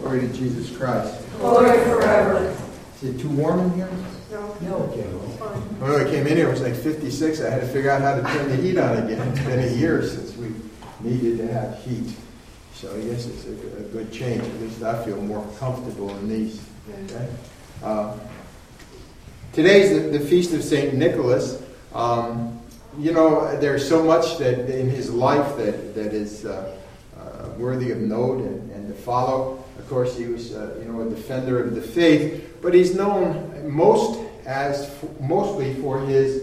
Glory to Jesus Christ. Glory forever. Is it too warm in here? No. Okay. When I came in here, it was like 56. I had to figure out how to turn the heat on again. It's been a year since we needed to have heat. So I guess it's a good change. At least I feel more comfortable in these. Okay. Today's the feast of St. Nicholas. There's so much that in his life that is worthy of note and to follow. Of course, he was a defender of the faith, but he's known mostly for his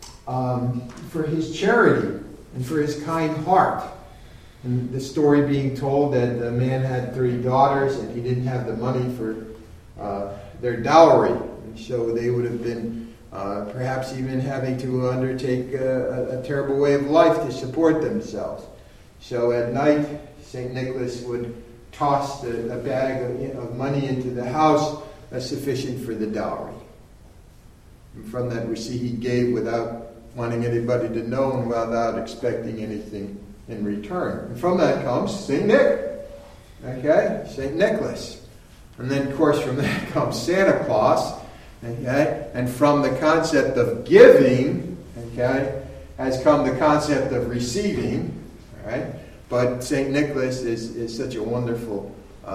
charity and for his kind heart. And the story being told that the man had 3 daughters and he didn't have the money for their dowry. And so they would have been perhaps even having to undertake a terrible way of life to support themselves. So at night, St. Nicholas would toss a bag of money into the house sufficient for the dowry. And from that we see he gave without wanting anybody to know and without expecting anything in return. And from that comes St. Nick. Okay? St. Nicholas. And then, of course, from that comes Santa Claus. Okay? And from the concept of giving, okay, has come the concept of receiving. All right? But St. Nicholas is such a wonderful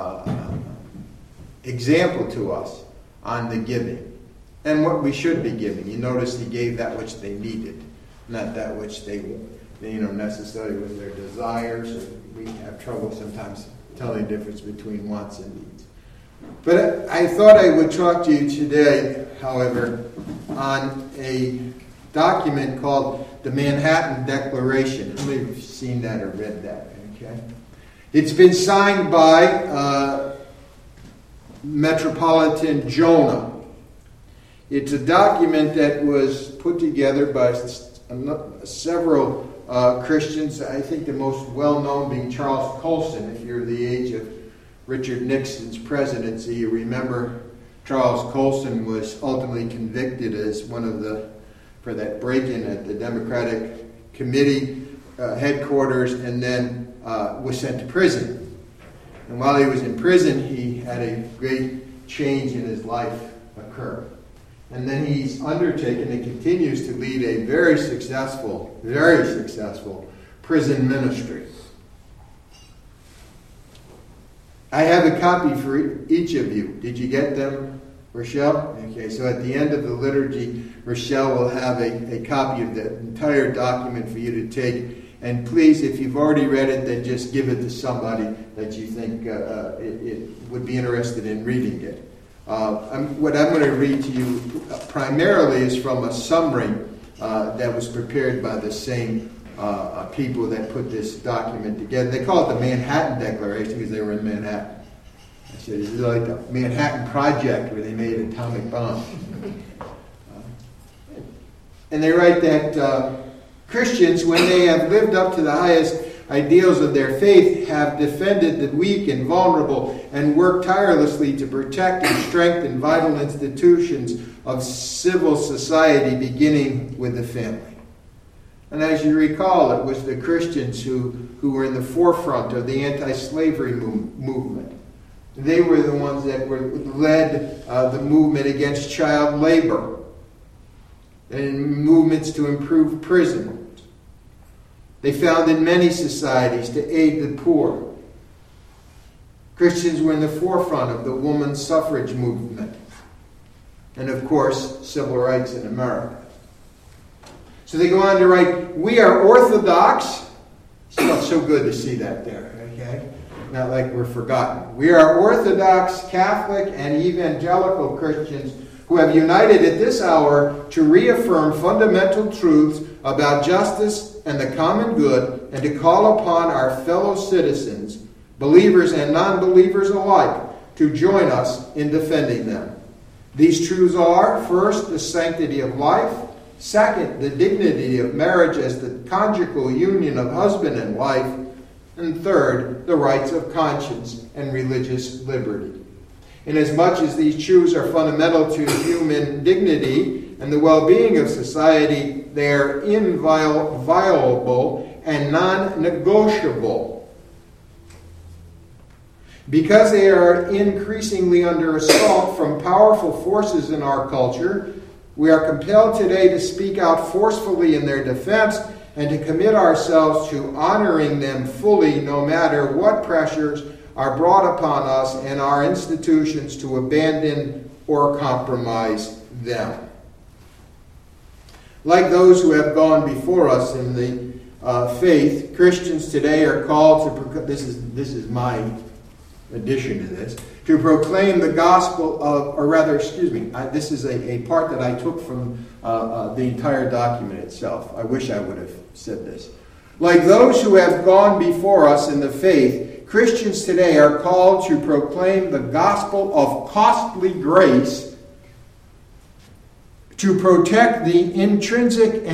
example to us on the giving and what we should be giving. You notice he gave that which they needed, not that which they necessarily was their desires. We have trouble sometimes telling the difference between wants and needs. But I thought I would talk to you today, however, on a document called the Manhattan Declaration. How many of you have seen that or read that? Okay. It's been signed by Metropolitan Jonah. It's a document that was put together by several Christians. I think the most well-known being Charles Colson. If you're the age of Richard Nixon's presidency, you remember Charles Colson was ultimately convicted as for that break-in at the Democratic Committee headquarters, and then was sent to prison. And while he was in prison, he had a great change in his life occur. And then he's undertaken and continues to lead a very successful prison ministry. I have a copy for each of you. Did you get them, Rochelle? Okay, so at the end of the liturgy, Rochelle will have a copy of the entire document for you to take. And please, if you've already read it, then just give it to somebody that you think it would be interested in reading it. What I'm going to read to you primarily is from a summary that was prepared by the same people that put this document together. They call it the Manhattan Declaration because they were in Manhattan. I said, it's like the Manhattan Project where they made atomic bombs. And they write that Christians, when they have lived up to the highest ideals of their faith, have defended the weak and vulnerable and worked tirelessly to protect and strengthen vital institutions of civil society, beginning with the family. And as you recall, it was the Christians who were in the forefront of the anti-slavery movement. They were the ones that led the movement against child labor and movements to improve prisons. They founded many societies to aid the poor. Christians were in the forefront of the women's suffrage movement. And of course, civil rights in America. So they go on to write, we are Orthodox. It felt so good to see that there, okay? Not like we're forgotten. We are Orthodox, Catholic, and evangelical Christians who have united at this hour to reaffirm fundamental truths about justice and the common good, and to call upon our fellow citizens, believers and non-believers alike, to join us in defending them. These truths are, first, the sanctity of life; second, the dignity of marriage as the conjugal union of husband and wife; and third, the rights of conscience and religious liberty. Inasmuch as these truths are fundamental to human dignity and the well-being of society, they are inviolable and non-negotiable. Because they are increasingly under assault from powerful forces in our culture, we are compelled today to speak out forcefully in their defense and to commit ourselves to honoring them fully, no matter what pressures are brought upon us and our institutions to abandon or compromise them. Like those who have gone before us in the faith, Christians today are called to, this is my addition to this, to proclaim the gospel of, or rather, this is a part that I took from the entire document itself. I wish I would have said this. Like those who have gone before us in the faith, Christians today are called to proclaim the gospel of costly grace, to protect the intrinsic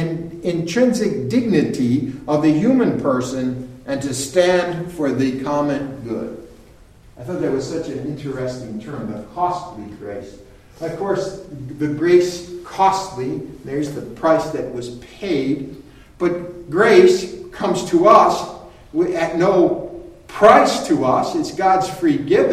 dignity of the human person, and to stand for the common good. I thought that was such an interesting term, the costly grace. Of course, the grace costly, there's the price that was paid, but grace comes to us at no price to us. It's God's free gift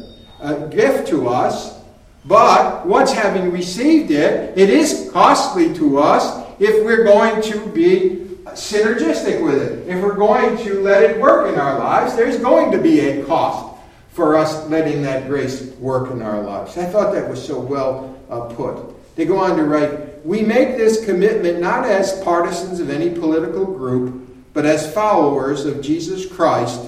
to us. But once having received it, it is costly to us if we're going to be synergistic with it. If we're going to let it work in our lives, there's going to be a cost for us letting that grace work in our lives. I thought that was so well put. They go on to write, we make this commitment not as partisans of any political group, but as followers of Jesus Christ,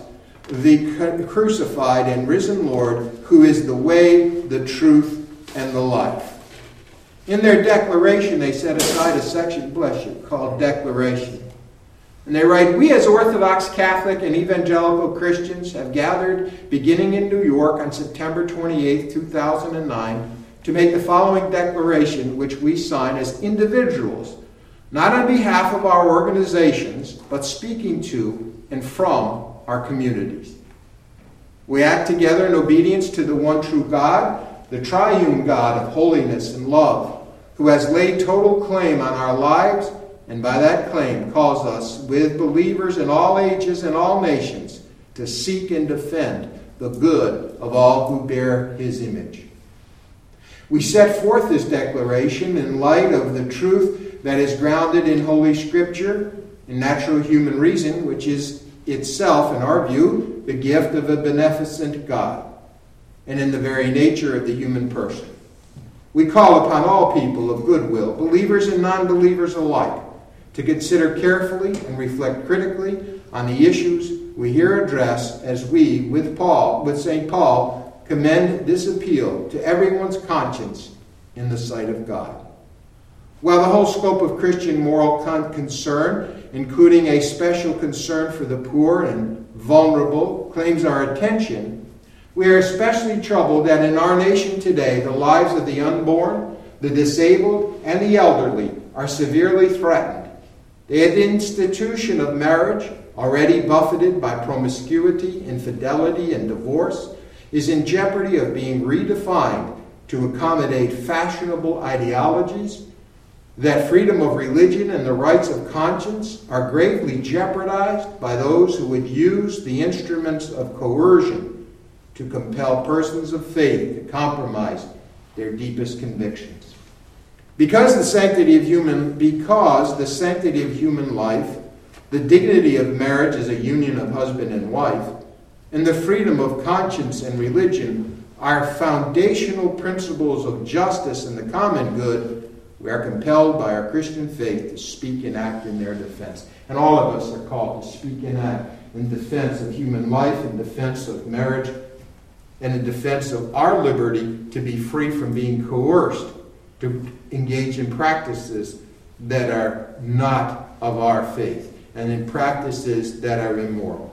the crucified and risen Lord, who is the way, the truth, and the life. In their declaration, they set aside a section, bless you, called Declaration. And they write, we as Orthodox Catholic and Evangelical Christians have gathered beginning in New York on September 28, 2009, to make the following declaration, which we sign as individuals, not on behalf of our organizations, but speaking to and from our communities. We act together in obedience to the one true God, the triune God of holiness and love, who has laid total claim on our lives, and by that claim calls us, with believers in all ages and all nations, to seek and defend the good of all who bear his image. We set forth this declaration in light of the truth that is grounded in Holy Scripture, in natural human reason, which is itself, in our view, the gift of a beneficent God, and in the very nature of the human person. We call upon all people of goodwill, believers and non-believers alike, to consider carefully and reflect critically on the issues we here address as we, with St. Paul, commend this appeal to everyone's conscience in the sight of God. While the whole scope of Christian moral concern, including a special concern for the poor and vulnerable, claims our attention, we are especially troubled that in our nation today, the lives of the unborn, the disabled, and the elderly are severely threatened. The institution of marriage, already buffeted by promiscuity, infidelity, and divorce, is in jeopardy of being redefined to accommodate fashionable ideologies. That freedom of religion and the rights of conscience are gravely jeopardized by those who would use the instruments of coercion to compel persons of faith to compromise their deepest convictions. Because the sanctity of human life, the dignity of marriage as a union of husband and wife, and the freedom of conscience and religion are foundational principles of justice and the common good, we are compelled by our Christian faith to speak and act in their defense. And all of us are called to speak and act in defense of human life, in defense of marriage, and in defense of our liberty to be free from being coerced to engage in practices that are not of our faith and in practices that are immoral.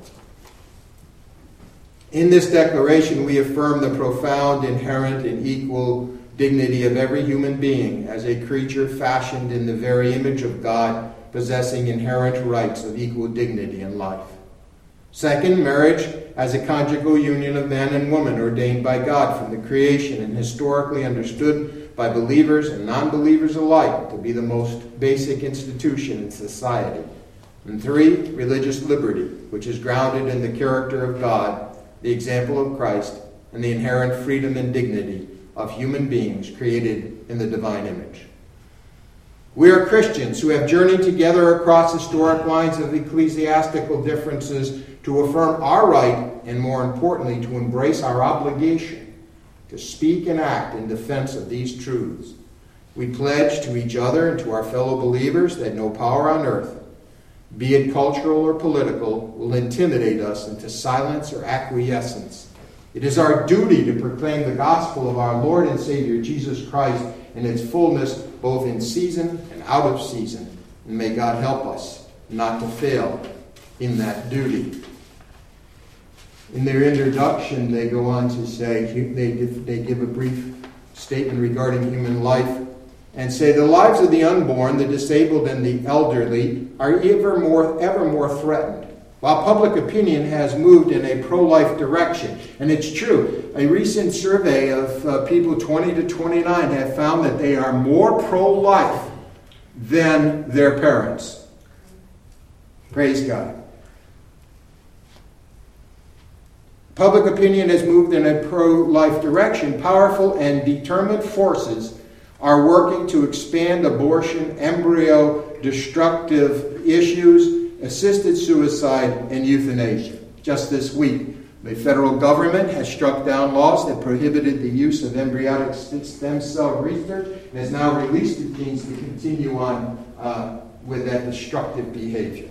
In this declaration, we affirm the profound, inherent, and equal dignity of every human being as a creature fashioned in the very image of God, possessing inherent rights of equal dignity and life. Second, marriage as a conjugal union of man and woman ordained by God from the creation and historically understood by believers and non-believers alike to be the most basic institution in society. And three, religious liberty, which is grounded in the character of God, the example of Christ and the inherent freedom and dignity of human beings created in the divine image. We are Christians who have journeyed together across historic lines of ecclesiastical differences to affirm our right and, more importantly, to embrace our obligation to speak and act in defense of these truths. We pledge to each other and to our fellow believers that no power on earth, be it cultural or political, will intimidate us into silence or acquiescence. It is our duty to proclaim the gospel of our Lord and Savior Jesus Christ in its fullness, both in season and out of season. And may God help us not to fail in that duty. In their introduction, they go on to say, they give a brief statement regarding human life and say, the lives of the unborn, the disabled, and the elderly are ever more threatened, while public opinion has moved in a pro-life direction. And it's true. A recent survey of people 20 to 29 have found that they are more pro-life than their parents. Praise God. Public opinion has moved in a pro-life direction. Powerful and determined forces are working to expand abortion, embryo destructive issues, assisted suicide, and euthanasia. Just this week, the federal government has struck down laws that prohibited the use of embryonic stem cell research and has now released the teens to continue on with that destructive behavior.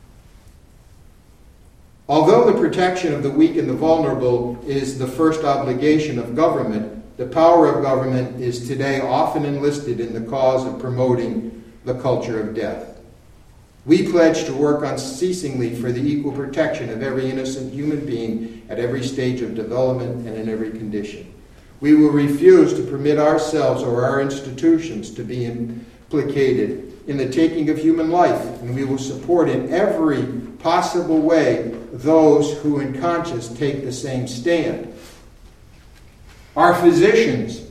Although the protection of the weak and the vulnerable is the first obligation of government, the power of government is today often enlisted in the cause of promoting the culture of death. We pledge to work unceasingly for the equal protection of every innocent human being at every stage of development and in every condition. We will refuse to permit ourselves or our institutions to be implicated in the taking of human life, and we will support in every possible way those who in conscience take the same stand. Our physicians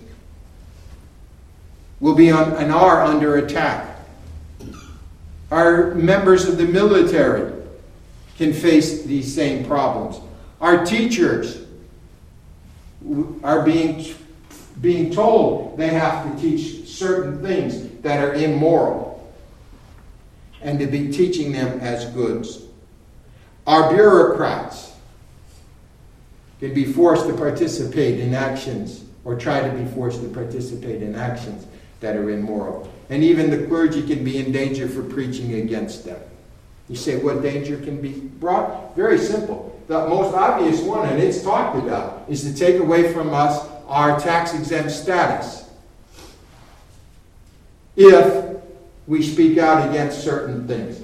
will be and are under attack. Our members of the military can face these same problems. Our teachers are being told they have to teach certain things that are immoral and to be teaching them as goods. Our bureaucrats can be forced to participate in actions or try to be forced to participate in actions that are immoral. And even the clergy can be in danger for preaching against them. You say, what danger can be brought? Very simple. The most obvious one, and it's talked about, is to take away from us our tax-exempt status if we speak out against certain things.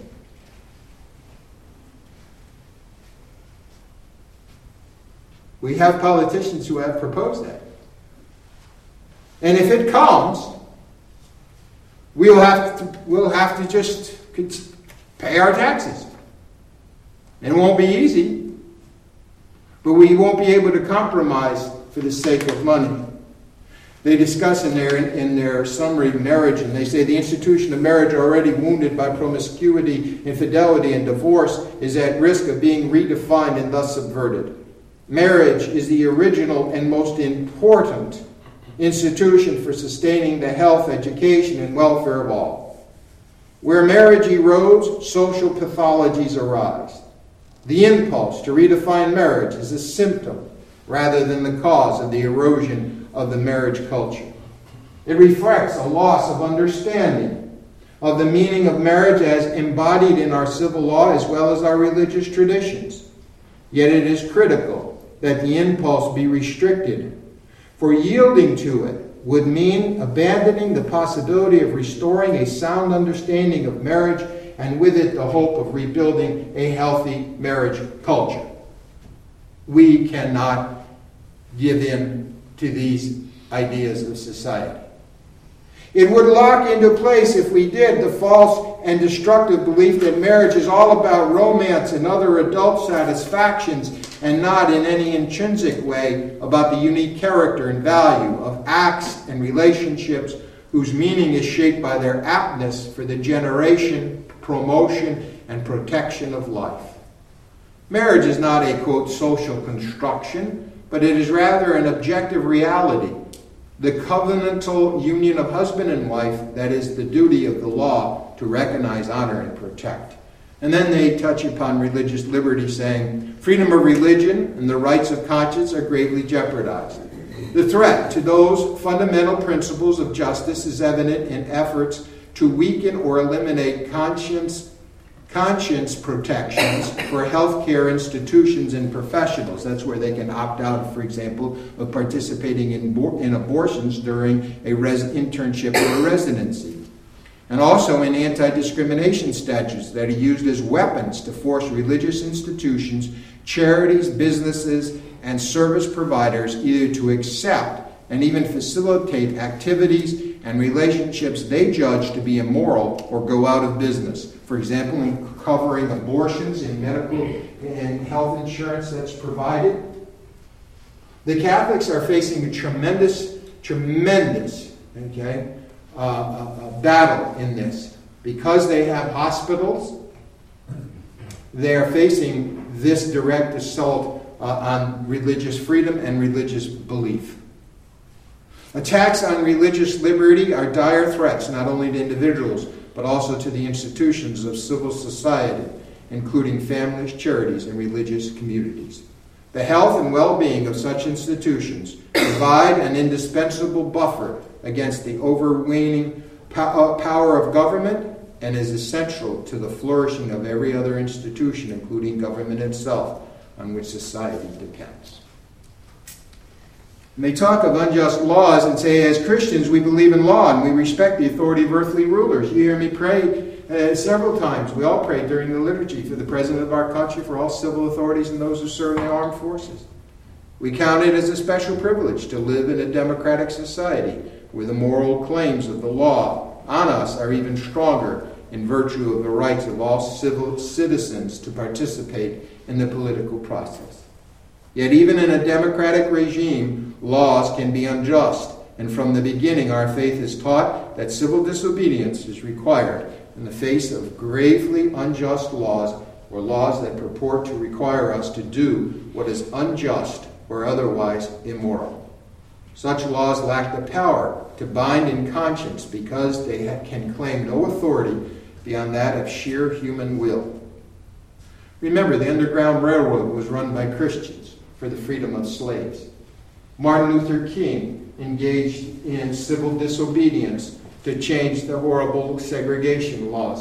We have politicians who have proposed that. And if it comes, we'll have to just pay our taxes. It won't be easy, but we won't be able to compromise for the sake of money. They discuss in their summary marriage, and they say the institution of marriage, already wounded by promiscuity, infidelity, and divorce, is at risk of being redefined and thus subverted. Marriage is the original and most important institution for sustaining the health, education, and welfare of all. Where marriage erodes, social pathologies arise. The impulse to redefine marriage is a symptom rather than the cause of the erosion of the marriage culture. It reflects a loss of understanding of the meaning of marriage as embodied in our civil law as well as our religious traditions. Yet it is critical that the impulse be restricted, for yielding to it would mean abandoning the possibility of restoring a sound understanding of marriage, and with it the hope of rebuilding a healthy marriage culture. We cannot give in to these ideas of society. It would lock into place, if we did, the false and destructive belief that marriage is all about romance and other adult satisfactions, and not in any intrinsic way about the unique character and value of acts and relationships whose meaning is shaped by their aptness for the generation, promotion, and protection of life. Marriage is not a, quote, social construction, but it is rather an objective reality. The covenantal union of husband and wife that is the duty of the law to recognize, honor, and protect. And then they touch upon religious liberty, saying, freedom of religion and the rights of conscience are greatly jeopardized. The threat to those fundamental principles of justice is evident in efforts to weaken or eliminate conscience protections for healthcare institutions and professionals. That's where they can opt out, for example, of participating in abortions during a internship or a residency. And also in anti-discrimination statutes that are used as weapons to force religious institutions, charities, businesses, and service providers either to accept and even facilitate activities and relationships they judge to be immoral or go out of business. For example, in covering abortions in medical and health insurance that's provided. The Catholics are facing a tremendous battle in this. Because they have hospitals, they are facing this direct assault on religious freedom and religious belief. Attacks on religious liberty are dire threats not only to individuals, but also to the institutions of civil society, including families, charities, and religious communities. The health and well-being of such institutions provide an indispensable buffer against the overweening power of government and is essential to the flourishing of every other institution, including government itself, on which society depends. And they talk of unjust laws and say, as Christians, we believe in law and we respect the authority of earthly rulers. You hear me pray several times. We all pray during the liturgy for the President of our country, for all civil authorities and those who serve in the armed forces. We count it as a special privilege to live in a democratic society where the moral claims of the law on us are even stronger in virtue of the rights of all civil citizens to participate in the political process. Yet even in a democratic regime, laws can be unjust, and from the beginning our faith has taught that civil disobedience is required in the face of gravely unjust laws or laws that purport to require us to do what is unjust or otherwise immoral. Such laws lack the power to bind in conscience because they can claim no authority beyond that of sheer human will. Remember, the Underground Railroad was run by Christians for the freedom of slaves. Martin Luther King engaged in civil disobedience to change the horrible segregation laws.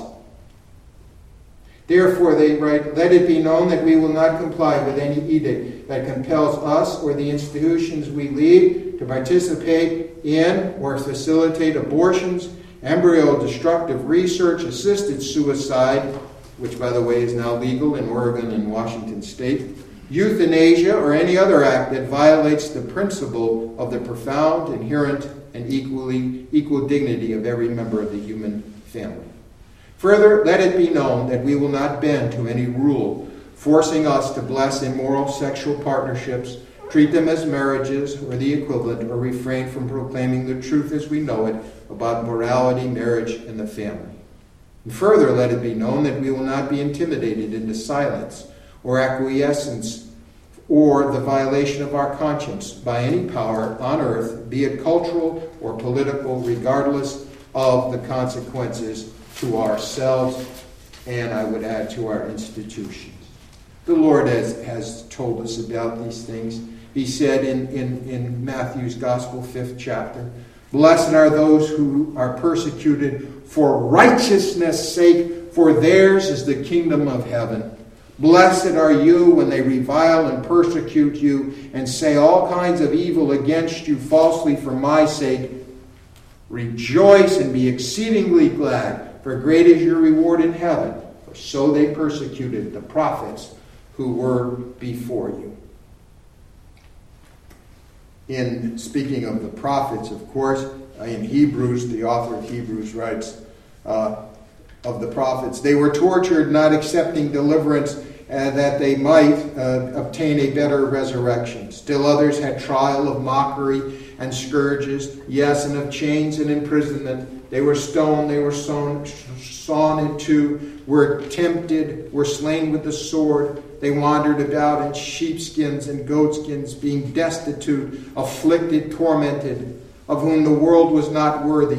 Therefore, they write, let it be known that we will not comply with any edict that compels us or the institutions we lead to participate in or facilitate abortions, embryo-destructive research, assisted suicide, which, by the way, is now legal in Oregon and Washington State, euthanasia, or any other act that violates the principle of the profound, inherent, and equal dignity of every member of the human family. Further, let it be known that we will not bend to any rule forcing us to bless immoral sexual partnerships, treat them as marriages or the equivalent, or refrain from proclaiming the truth as we know it about morality, marriage, and the family. And further, let it be known that we will not be intimidated into silence or acquiescence or the violation of our conscience by any power on earth, be it cultural or political, regardless of the consequences to ourselves and, I would add, to our institutions. The Lord has told us about these things. He said in Matthew's Gospel, 5th chapter, blessed are those who are persecuted for righteousness' sake, for theirs is the kingdom of heaven. Blessed are you when they revile and persecute you and say all kinds of evil against you falsely for my sake. Rejoice and be exceedingly glad, for great is your reward in heaven. For so they persecuted the prophets who were before you. In speaking of the prophets, of course, in Hebrews, the author of Hebrews writes of the prophets, they were tortured, not accepting deliverance, that they might obtain a better resurrection. Still others had trial of mockery and scourges, yes, and of chains and imprisonment. They were stoned, they were sawn in two, were tempted, were slain with the sword. They wandered about in sheepskins and goatskins, being destitute, afflicted, tormented, of whom the world was not worthy.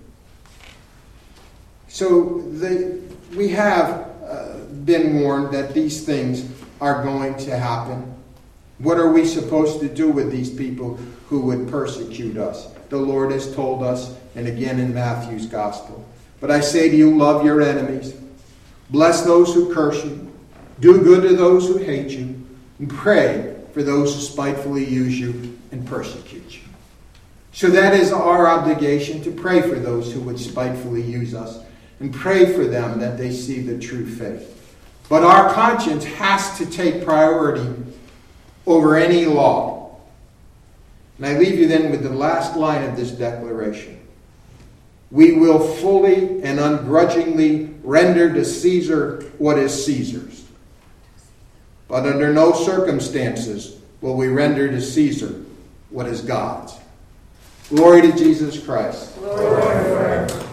So we have been warned that these things are going to happen. What are we supposed to do with these people who would persecute us? The Lord has told us, and again in Matthew's Gospel. But I say to you, love your enemies. Bless those who curse you. Do good to those who hate you. And pray for those who spitefully use you and persecute you. So that is our obligation, to pray for those who would spitefully use us. And pray for them that they see the true faith. But our conscience has to take priority over any law. And I leave you then with the last line of this declaration. We will fully and ungrudgingly render to Caesar what is Caesar's. But under no circumstances will we render to Caesar what is God's. Glory to Jesus Christ. Glory.